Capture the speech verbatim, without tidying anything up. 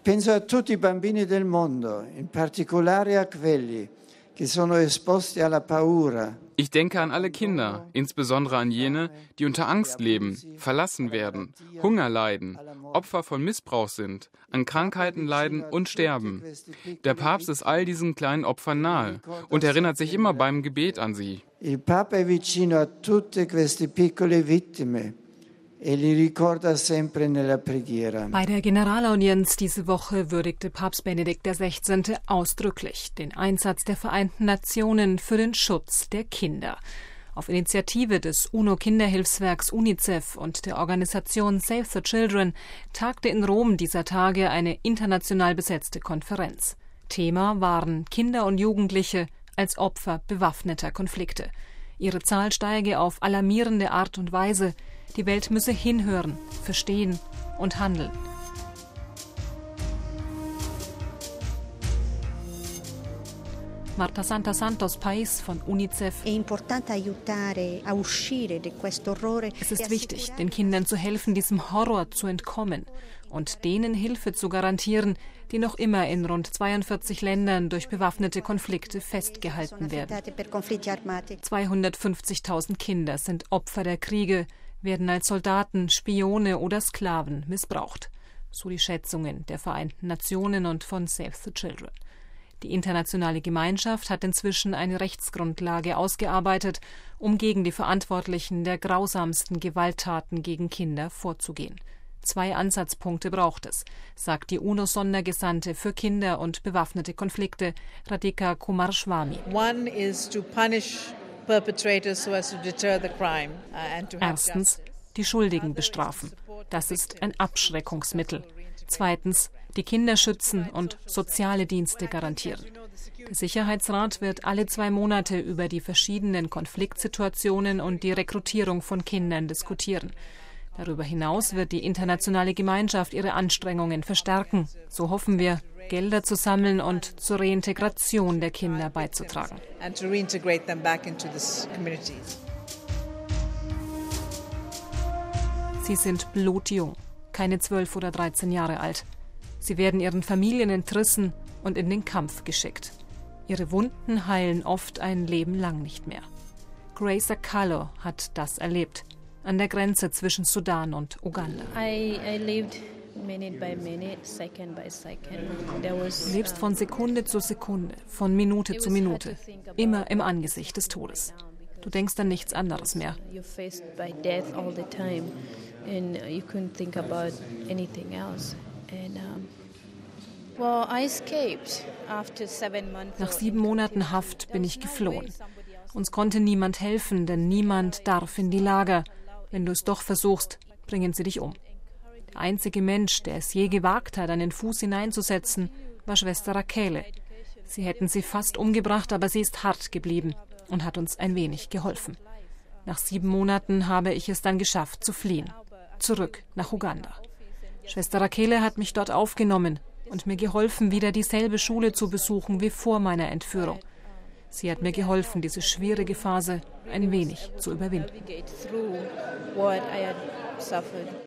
Penso a tutti i bambini del mondo, in particolare a quelli che sono esposti alla paura. Ich denke an alle Kinder, insbesondere an jene, die unter Angst leben, verlassen werden, Hunger leiden, Opfer von Missbrauch sind, an Krankheiten leiden und sterben. Der Papst ist all diesen kleinen Opfern nahe und erinnert sich immer beim Gebet an sie. Il Papa è vicino a tutte queste piccole vittime e li ricorda sempre nella preghiera. Bei der Generalaudienz diese Woche würdigte Papst Benedikt der Sechzehnte ausdrücklich den Einsatz der Vereinten Nationen für den Schutz der Kinder. Auf Initiative des UNO-Kinderhilfswerks UNICEF und der Organisation Save the Children tagte in Rom dieser Tage eine international besetzte Konferenz. Thema waren Kinder und Jugendliche als Opfer bewaffneter Konflikte. Ihre Zahl steige auf alarmierende Art und Weise. Die Welt müsse hinhören, verstehen und handeln. Marta Santa Santos Pais von UNICEF. Es ist wichtig, den Kindern zu helfen, diesem Horror zu entkommen und denen Hilfe zu garantieren, die noch immer in rund zweiundvierzig Ländern durch bewaffnete Konflikte festgehalten werden. zweihundertfünfzigtausend Kinder sind Opfer der Kriege, werden als Soldaten, Spione oder Sklaven missbraucht. So die Schätzungen der Vereinten Nationen und von Save the Children. Die internationale Gemeinschaft hat inzwischen eine Rechtsgrundlage ausgearbeitet, um gegen die Verantwortlichen der grausamsten Gewalttaten gegen Kinder vorzugehen. Zwei Ansatzpunkte braucht es, sagt die UNO-Sondergesandte für Kinder und bewaffnete Konflikte, Radhika Kumaraswamy. One is to punish perpetrators so as to deter the crime and to have Erstens, die Schuldigen bestrafen. Das ist ein Abschreckungsmittel. Zweitens, die Kinder schützen und soziale Dienste garantieren. Der Sicherheitsrat wird alle zwei Monate über die verschiedenen Konfliktsituationen und die Rekrutierung von Kindern diskutieren. Darüber hinaus wird die internationale Gemeinschaft ihre Anstrengungen verstärken. So hoffen wir, Gelder zu sammeln und zur Reintegration der Kinder beizutragen. Sie sind blutjung, keine zwölf oder dreizehn Jahre alt. Sie werden ihren Familien entrissen und in den Kampf geschickt. Ihre Wunden heilen oft ein Leben lang nicht mehr. Grace Akalo hat das erlebt, an der Grenze zwischen Sudan und Uganda. I, I lived minute by minute, second by second. There was, Du lebst von Sekunde zu Sekunde, von Minute zu Minute, immer im Angesicht des Todes. Du denkst an nichts anderes mehr. You're faced by death all the time, and you couldn't think about anything else. And um, well, I escaped after seven months. Nach sieben Monaten Haft bin ich geflohen. Uns konnte niemand helfen, denn niemand darf in die Lager. Wenn du es doch versuchst, bringen sie dich um. Der einzige Mensch, der es je gewagt hat, einen Fuß hineinzusetzen, war Schwester Rakele. Sie hätten sie fast umgebracht, aber sie ist hart geblieben und hat uns ein wenig geholfen. Nach sieben Monaten habe ich es dann geschafft, zu fliehen. Zurück nach Uganda. Schwester Rakele hat mich dort aufgenommen und mir geholfen, wieder dieselbe Schule zu besuchen wie vor meiner Entführung. Sie hat mir geholfen, diese schwierige Phase ein wenig zu überwinden.